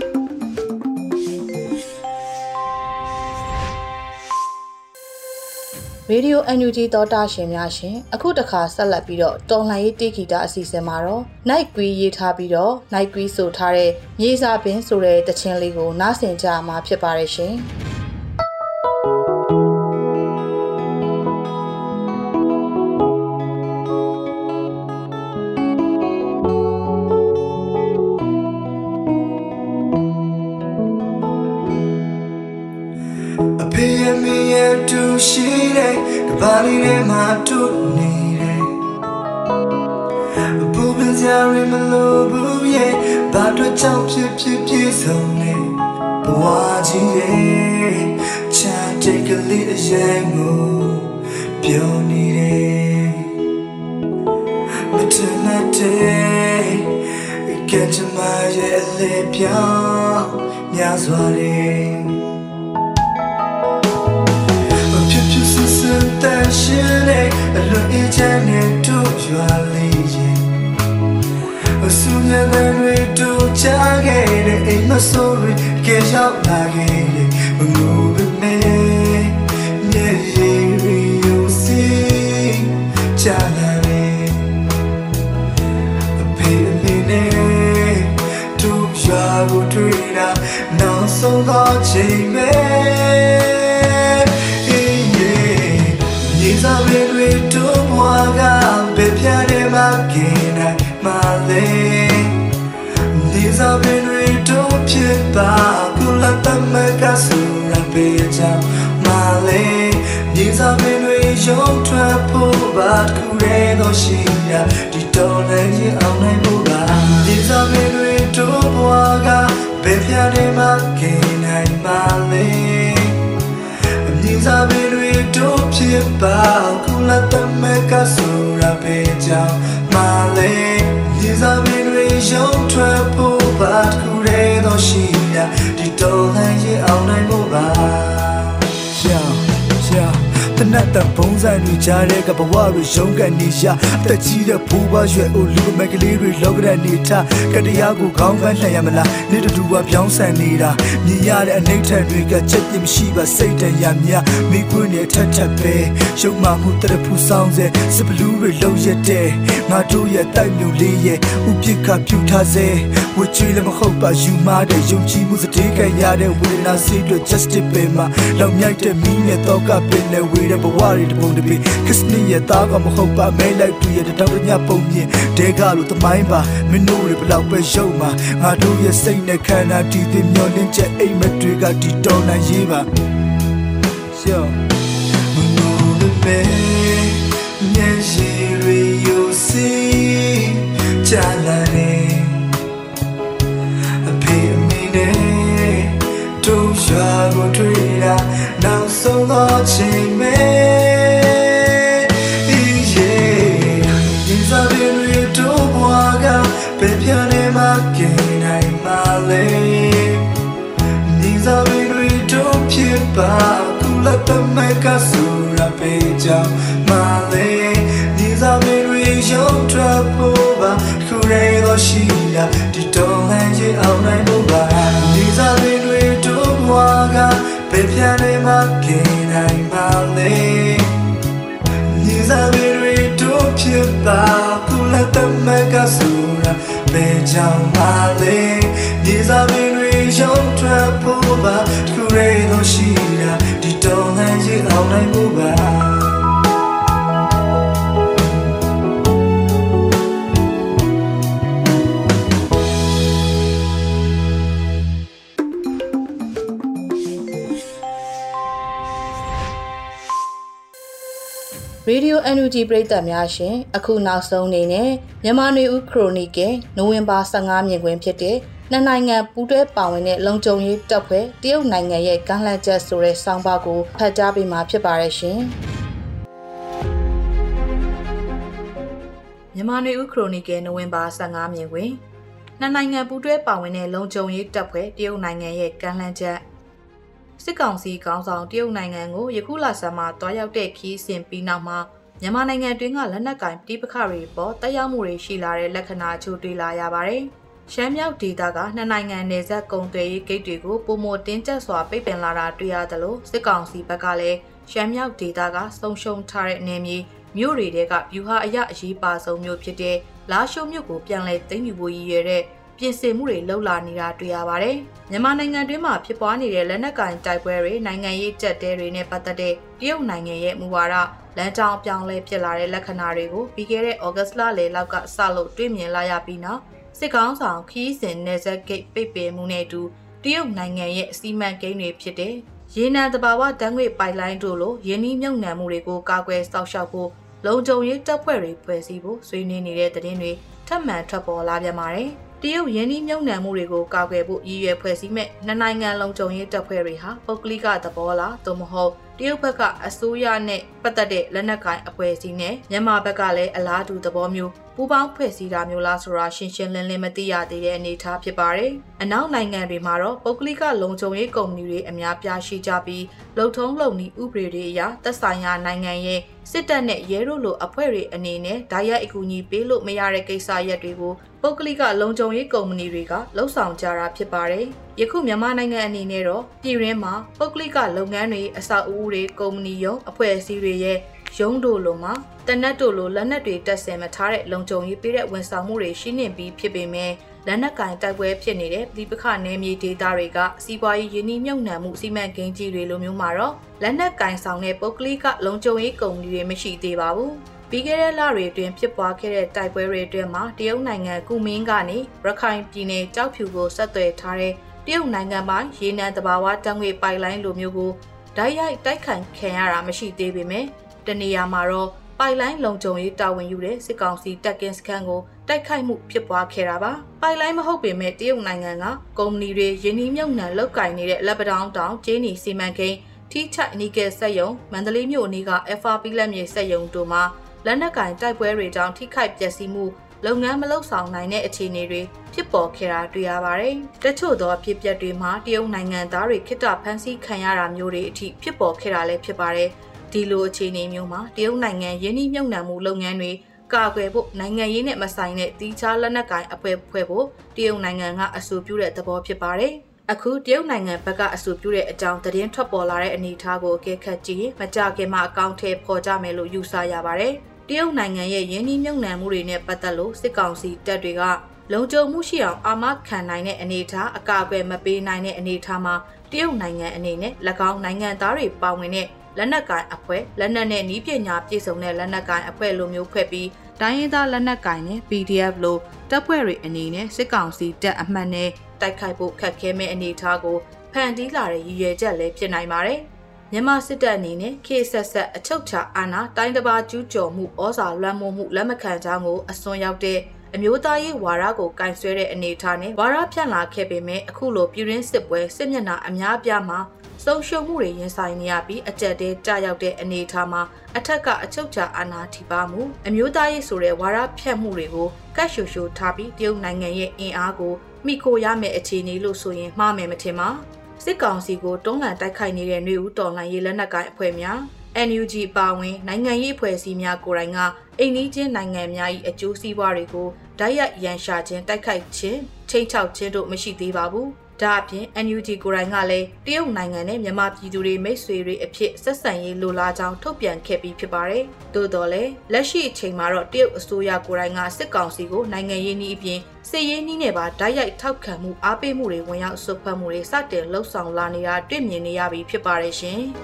ရေဒီယို NUG သောတာရှင်များရှင်အခုတခါဆက်လက်ပြီးတော့တော်လှန်ရေးတေဂီတာအစီအစဉ်မှာတော့ Night Queen ရေးထားပြီးတော့ Night Queen ဆိုထားတဲ့မြေစာပင်ဆိုတဲ့တခြင်းလေးကိုနားဆင်ကြမှာဖြစ်ပါတယ်ရှင်ရှိတဲ့က Bali ne matuni re Bubin zari malubu ye Badwa chao pi sone Bawaji ye Chan take a little yango Pioni re Matunate Catch my yellow pion Nyazware Shine a look each and to your lady. Sooner than we do, Chagade, ain't no sorry, get out like move with me. Yeah, you see, Chagade, pay a minute to your trader, now so much me. These are really to Waga, Bepiane Makina, Male. These are really to Pipa, Kulata Makasura, Beja, Male. These are really young trapo, but Kuredo Shia, Titone, Anebuba. These are really to Waga, Bepiane Makina, Male. These are really to Pipa, Kulata Makasura, Beja, Male. These are really young trapo, but Kuredo Shia, Titone, Anebuba. The night that bones and we jarek up a war with Shonga Nisha, the cheetah Puba, Ulu Magaliri, Logranita, Kadiago, Kongan Yamala, need to do a Beyonce and Nida, Nia and Nathan Rika, Chetim Shiva, Satan Yamia, Mikuni, Tatape, Shomamu, the Pusanze, Siblu, Lojete, Matuya, Tamu Lee, Upika Putaze, which you never hope as you mad, Yumchi Musatika Yada, will not see the Justice Bema, Lamyata Mina, Toka, Pin, but worried about the be Kisney, Taga, Mohopa, may like to the Tavania Pony, Degalo, the Maimba, Minuri, Blaupe Shoma, I do your saying the Kana, teeth in your ninja, a metrica, Titona Yiva. So, Munuri Bay, Yanjiri, you see, Jalane, a pay to Shago Trida, now so much in me. These are really to Waga, Pepiane Makina, Male. These are really to Pipa, Kulata Makasura, Peja, Male. These are really young Trapova, Kuredo Shia, Titone, Aunaibuba. These are really to Waga, Pepiane Makina, Male. These are really to Pipa, Kulata Makasura, Peja, Male. These are really young Trapova, Kuredo Shia, Titone, Aunaibuba. Radio NUG ပရိသတ်များရှင်အခုနောက်ဆုံးအနေနဲ့မြန်မာနွေဦးခရိုနီကယ်နိုဝင်ဘာ15မြင်ကွင်းဖြစ်တဲ့နှစ်နိုင်ငံပူးတွဲပါဝင်တဲ့လုံခြုံရေးတပ်ဖွဲ့တရုတ်နိုင်ငံရဲ့ကမ်းလှမ်းချက်ဆိုတဲ့ဆောင်းပါးကိုဖတ်ကြားပေးမှာဖြစ်ပါတယ်ရှင်မြန်မာနွေဦးခရိုနီကယ်နိုဝင်ဘာ15မြင်ကွင်းနှစ်နိုင်ငံပူးတွဲပါဝင်တဲ့လုံခြုံရေးတပ်ဖွဲ့တရုတ်နိုင်ငံရဲ့ကမ်းလှမ်းချက်စစ်ကောင်စီခေါင်းဆောင်တရုတ်နိုင်ငံကိုယခုလဆန်းမှာတွားရောက်တဲ့ခီးစဉ်ပြီးနောက်မှာမြန်မာနိုင်ငံတွင်းကလက်နက်ကင်ပဋိပက္ခတွေပေါ်တက်ရောက်မှုတွေရှိလာတဲ့လက္ခဏာချို့တွေ့လာရပါတယ်။ရှမ်းမြောက်ဒေသကနှစ်နိုင်ငံနယ်စပ်ကုန်သွယ်ရေးဂိတ်တွေကိုပုံမတင်းကျပ်စွာပိတ်ပင်လာတာတွေ့ရသလိုစစ်ကောင်စီဘက်ကလည်းရှမ်းမြောက်ဒေသကဆုံးရှုံးထားတဲ့နယ်မြေမြို့တွေကဗျူဟာအရအရေးပါဆုံးမြို့ဖြစ်တဲ့လာရှိုးမြို့ကိုပြန်လည်သိမ်းယူဖို့ရည်ရွယ်တဲ့ပြင်ဆင်မှုတွေလှုပ်လာနေတာတွေ့ရပါတယ်။မြန်မာနိုင်ငံတွင်းမှာဖြစ်ပွားနေတဲ့လက်နက်ကင်တိုက်ပွဲတွေနိုင်ငံရေးကြက်တဲတွေနဲ့ပတ်သက်တဲ့တရုတ်နိုင်ငံရဲ့မူဝါဒလမ်းကြောင်းပြောင်းလဲဖြစ်လာတဲ့လက္ခဏာတွေကိုပြီးခဲ့တဲ့ဩဂတ်လလယ်လောက်ကစလို့တွေ့မြင်လာရပြီးနောက်စစ်ကောင်ဆောင်ခီးစဉ်နယ်စပ်ဂိတ်ပိတ်ပင်မှုနဲ့အတူတရုတ်နိုင်ငံရဲ့အစီအမံကိန်းတွေဖြစ်တဲ့ရရေနံတဘာဝဓာတ်ငွေ့ပိုက်လိုင်းတို့လိုယင်းနှီးမြုပ်နှံမှုတွေကိုကာကွယ်စောင့်ရှောက်ဖို့လုံခြုံရေးတပ်ဖွဲ့တွေဖွဲ့စည်းဖို့ဆွေးနွေးနေတဲ့သတင်းတွေထပ်မံထွက်ပေါ်လာပြန်ပါတယ်။တရုတ်ယင်းနှီးမြုပ်နှံမှုတွေကိုကာကွယ်ဖို့ရည်ရွယ်ဖွဲ့စည်းမဲ့နှစ်နိုင်ငံလုံခြုံရေးတပ်ဖွဲ့တွေဟာပုဂ္ဂလိကသဘောလားသို့မဟုတ်တရုတ်ဘက်ကအစိုးရနဲ့ပတ်သက်တဲ့လက်နက်ကိုင်အဖွဲ့အစည်းနဲ့မြန်မာဘက်ကလည်းအလားတူသဘောမျိုးပူးပေါင်းဖွဲ့စည်းတာမျိုးလားဆိုတာရှင်းရှင်းလင်းလင်းမသိရသေးတဲ့အနေအထားဖြစ်ပါတယ်။အနောက်နိုင်ငံတွေမှာတော့ပုဂ္ဂလိကလုံခြုံရေးကုမ္ပဏီတွေအများပြားရှိကြပြီးလုံထုံးလုံနည်းဥပဒေတွေအရသက်ဆိုင်ရာနိုင်ငံရဲ့စစ်တပ်နဲ့ရဲတို့လိုအဖွဲ့တွေအနေနဲ့ဓာတ်ရိုက်အကူအညီပေးလို့မရတဲ့ကိစ္စရပ်တွေကိုပုဂ္ဂလိကလုံခြုံရေးကုမ္ပဏီတွေကလှုပ်ဆောင်ကြတာဖြစ်ပါတယ်။ယခုမြန်မာနိုင်ငံအနေနဲ့တော့ပြည်ရင်းမှာပုဂ္ဂလိကလုပ်ငန်းတွေအဆောက်အဦတွေကုမ္ပဏီရုံးအဖွဲ့အစည်းတွေရဲ့ရုံးတို့လိုမှာတနက်တို့လိုလက်နက်တွေတက်ဆင်မထားတဲ့လုံခြုံရေးပေးတဲ့ဝန်ဆောင်မှုတွေရှိနေပြီးဖြစ်ပေမဲ့လက်နက်ကင်တိုက်ပွဲဖြစ်နေတဲ့ပြည်ပခနယ်မြေဒေသတွေကစီးပွားရေးယင်းနှီးမြှုပ်နှံမှုစီမံကိန်းကြီးတွေလိုမျိုးမှာတော့လက်နက်ကင်ဆောင်တဲ့ပုဂ္ဂလိကလုံခြုံရေးကုမ္ပဏီတွေမရှိသေးပါဘူး။ပြီးခဲ့တဲ့လတွေအတွင်းဖြစ်ပွားခဲ့တဲ့တိုက်ပွဲတွေအတွင်းမှာတရုတ်နိုင်ငံကူမင်းကနေရခိုင်ပြည်နယ်ကြောက်ဖြူကိုဆက်သွယ်ထားတဲ့တရုတ်နိုင်ငံပိုင်းရေနံတဘာဝဓာတ်ငွေ့ပိုက်လိုင်းလိုမျိုးကိုဓာတ်ရိုက်တိုက်ခိုက်ခံရတာမရှိသေးပေမဲ့တနေရာမှာတော့ပိုက်လိုင်းလုံခြုံရေးတာဝန်ယူတဲ့စစ်ကောင်စီတပ်ကင်းစခန်းကိုတိုက်ခိုက်မှုဖြစ်ပွားခဲ့တာပါပိုက်လိုင်းမဟုတ်ပေမဲ့တရုတ်နိုင်ငံကကုမ္ပဏီတွေယင်းနှီးမြှုပ်နှံလုပ်ကိုင်နေတဲ့လက်ပတောင်းတောင်ကျေးနီစီမံကိန်းထိချိုက်နီကယ်စက်ယုံမန္တလေးမြို့အနီးက FRP လက်မြေစက်ယုံတို့မှာလက်နက်ကင်တိုက်ပွဲတွေကြောင့်ထိခိုက်ပျက်စီးမှုလုပ်ငန်းမလုပ်ဆောင်နိုင်တဲ့အခြေအနေတွေဖြစ်ပေါ်ခဲ့တာတွေ့ရပါတယ်။တချို့သောအဖြစ်အပျက်တွေမှာတရုတ်နိုင်ငံသားတွေခိတ္တဖမ်းဆီးခံရတာမျိုးတွေအထိဖြစ်ပေါ်ခဲ့တာလည်းဖြစ်ပါတယ်။ဒီလိုအခြေအနေမျိုးမှာတရုတ်နိုင်ငံယင်းနှိမ့်မြုပ်နှံမှုလုပ်ငန်းတွေကာကွယ်ဖို့နိုင်ငံရေးနဲ့မဆိုင်တဲ့တီးခြားလက်နက်ကိုင်အဖွဲ့ဖွဲ့ဖို့တရုတ်နိုင်ငံကအဆိုပြုတဲ့သဘောဖြစ်ပါတယ်။အခုတရုတ်နိုင်ငံဘက်ကအဆိုပြုတဲ့အကြောင်းသတင်းထွက်ပေါ်လာတဲ့အနေအထားကိုအကဲခတ်ကြည့်ရင်မကြခင်မှာအကောင့်ထဲပေါ်ကြမယ်လို့ယူဆရပါတယ်။တရုတ်နိုင်ငံရဲ့ယင်းနှိမ့်မြုပ်နှံမှုတွေနဲ့ပတ်သက်လို့စစ်ကောင်စီတပ်တွေကလုံခြုံမှုရှိအောင်အာမခံနိုင်တဲ့အနေအထားအကာအကွယ်မပေးနိုင်တဲ့အနေအထားမှာတရုတ်နိုင်ငံအနေနဲ့၎င်းနိုင်ငံသားတွေပါဝင်တဲ့လက်နက်ကိုင်အဖွဲ့လက်နက်နဲ့နည်းပညာပြည့်စုံတဲ့လက်နက်ကိုင်အဖွဲ့လိုမျိုးဖွဲ့ပြီးတိုင်းရင်းသားလက်နက်ကိုင်နဲ့ PDF လိုတပ်ဖွဲ့တွေအနေနဲ့စစ်ကောင်စီတပ်အမှတ်နဲ့တိုက်ခိုက်ဖို့ခက်ခဲမဲ့အနေအထားကိုဖန်တီးလာတဲ့ရည်ရွယ်ချက်လည်းဖြစ်နိုင်ပါတယ်။မြန်မာစစ်တပ်အနေနဲ့ခေတ်ဆက်ဆက်အချုပ်ချာအာဏာတိုင်းတစ်ပါးကျူးကျော်မှုဩဇာလွှမ်းမိုးမှုလက်မခံကြောင်းကိုအစွန်းရောက်တဲ့အမျိုးသားရေးဝါဒကိုကင်ဆယ်တဲ့အနေအထားနဲ့ဝါဒဖြန့်လာခဲ့ပေမဲ့အခုလိုပြည်ရင်းစစ်ပွဲစစ်မျက်နှာအများအပြားမှာဆုံးရှုံးမှုတွေရင်ဆိုင်နေရပြီးအကြက်တဲကြရောက်တဲ့အနေအထားမှာအထက်ကအချုပ်ချာအာဏာထိပါမှုအမျိုးသားရေးဆိုတဲ့ဝါဒဖြန့်မှုတွေကိုကတ်ရှူရှူထားပြီးတရုတ်နိုင်ငံရဲ့အင်အားကိုမိခိုရမယ့်အခြေအနေလို့ဆိုရင်မှားမယ်မထင်ပါစစ်ကောင်စီကိုတွန်းလှန်တိုက်ခိုက်နေတဲ့ຫນွေဦးတော်လှန်ရေးလက်နက်ကိုင်အဖွဲ့များ NUG ပါဝင်နိုင်ငံရေးအဖွဲ့အစည်းများကိုယ်တိုင်ကအိမ်နီးချင်းနိုင်ငံများ၏အကျိုးစီးပွားတွေကိုဓာတ်ရိုက်ရန်ရှာခြင်းတိုက်ခိုက်ခြင်းချိန်ချောက်ခြင်းတို့မရှိသေးပါဘူး။ဒါအပြင် NUG ကိုယ်တိုင်ကလည်းတရုတ်နိုင်ငံနဲ့မြန်မာပြည်သူတွေမိတ်ဆွေတွေအဖြစ်ဆက်ဆံရေးလိုလားကြောင်းထုတ်ပြန်ခဲ့ပြီးဖြစ်ပါတယ်။သို့တော်လည်းလက်ရှိအချိန်မှာတော့တရုတ်အစိုးရကိုယ်တိုင်ကစစ်ကောင်စီကိုနိုင်ငံရေးနည်းအပြင်စစ်ရေးနည်းနဲ့ပါဓာတ်ရိုက်ထောက်ခံမှုအားပေးမှုတွေဝင်ရောက်ဆွတ်ဖက်မှုတွေစတင်လှုပ်ဆောင်လာနေတာတွေ့မြင်နေရပြီးဖြစ်ပါတယ်ရှင်။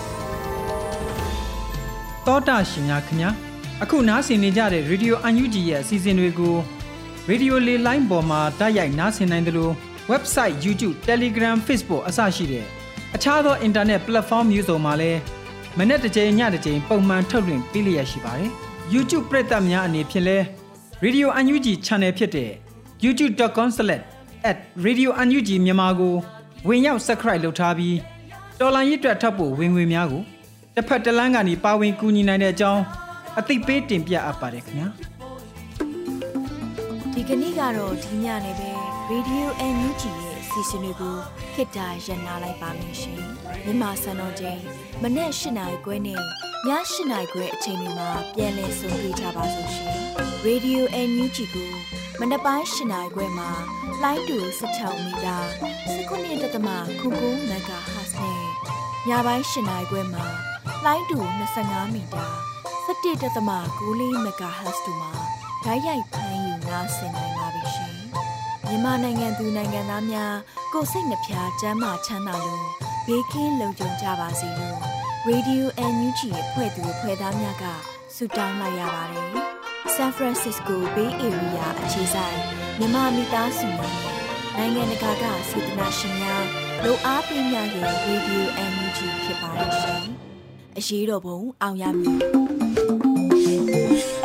တောတာရှင်များခင်ဗျာအခုနားဆင်နေကြတဲ့ Radio UNG ရဲ့အစီအစဉ်တွေကို Radio လေလိုင်းပေါ်မှာဓာတ်ရိုက်နားဆင်နိုင်တယ်လို့ website YouTube Telegram Facebook အစရှိတဲ့အခြားသော internet platform မျိုးစုံမှာလည်းမနေ့တစ်ချိန်ညတစ်ချိန်ပုံမှန်ထုတ်လွှင့်ပေးလျက်ရှိပါတယ်။ YouTube ပရိသတ်များအနေဖြင့်လဲ Radio UNG Channel ဖြစ်တဲ့ youtube.com/@radiounug မြန်မာကိုဝင်ရောက် subscribe လုပ်ထားပြီးတော်လိုင်းရစ်တွက်ထပ်ဖို့ဝင်ငွေများကိုတစ်ဖက်တစ်လမ်းကနေပါဝင်ကူညီနိုင်တဲ့အကြောင်းအသိပေးတင်ပြအပ်ပါတယ်ခင်ဗျာဒီကနေ့ကတော့ဒီညနေပဲ Radio UNG ရဲ့အစီအစဉ်လေးကိုခေတ္တရ延လိုက်ပါမယ်ရှင်မြန်မာစံတော်ချိန်မနေ့၈နာရီခွဲနဲ့ည၈နာရီခွဲအချိန်တွေမှာပြန်လည်ဆုံတွေ့ကြပါစို့ရှင် Radio UNG ကိုမနေ့ပိုင်း၈နာရီခွဲမှာလိုင်းတူ16မီတာ19.9 MHz နဲ့ညပိုင်း၈နာရီခွဲမှာလိုင်းတူ25မီတာ17.9 MHz တို့မှာဓာတ်ရိုက်ဖမ်းယူနားဆင်နိုင်ပါပြီရှင်မြန်မာနိုင်ငံသူနိုင်ငံသားများကိုယ်စိတ်နှပြချမ်းသာချမ်းသာလို့ဘေးကင်းလုံခြုံကြပါစေလို့ Radio UNG ရဲ့ဖွဲ့သူဖွဲ့သားများကဆုတောင်းလိုက်ရပါတယ် San Francisco Bay Area အခြေစိုက်မြန်မာမိသားစုများနိုင်ငံတကာကစေတနာရှင်များလိုအားပေးမြရဲ့ Radio NUG ဖြစ်ပါတယ်ရှင်အရေးတော်ပုံအောင်ရမည်